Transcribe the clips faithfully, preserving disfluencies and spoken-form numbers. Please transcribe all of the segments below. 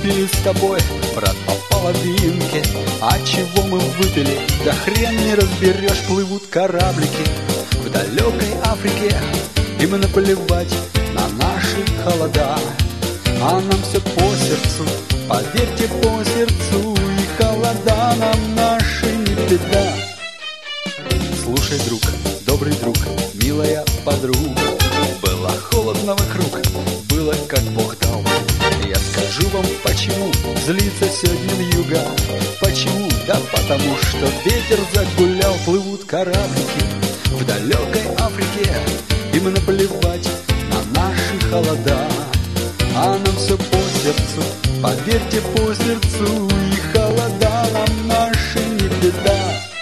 выпили с тобой, брат, по половинке. А чего мы выпили, да хрен не разберешь. Плывут кораблики в далекой Африке, им наплевать на наши холода. А нам все по сердцу, поверьте, по сердцу. И холода нам наши не беда. Слушай, друг, добрый друг, милая подруга, было холодно вокруг, было как Бог дал. Я скажу вам, почему злится сегодня вьюга. Почему? Да потому что ветер загулял. Плывут кораблики в далекой Африке, им наплевать на наши холода. А нам все по сердцу, поверьте, по сердцу. И холода нам наши не беда.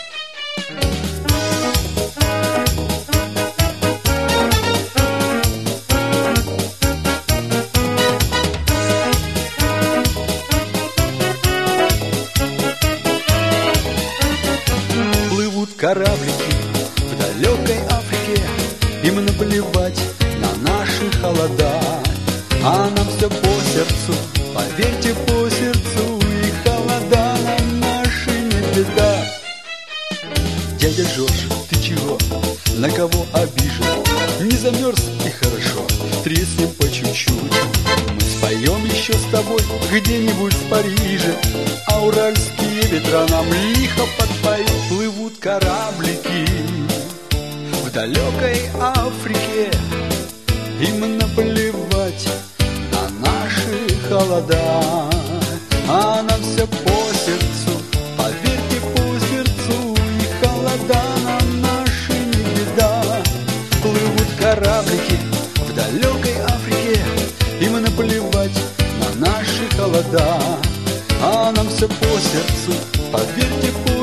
Кораблики в далекой Африке, им наплевать на наши холода. А нам все по сердцу, поверьте, по сердцу. И холода нам наши не беда. Дядя Жорж, ты чего? На кого обижен? Не замерз и хорошо, треснем по чуть-чуть. Мы споем еще с тобой где-нибудь в Париже, а уральские ветра нам лихо подпоют. Плывут кораблики в далекой Африке, им наплевать на наши холода. А нам все по сердцу, поверьте, по сердцу. И холода нам наши не беда. Плывут кораблики в далекой Африке, им наплевать на наши холода. А нам все по сердцу, поверьте, по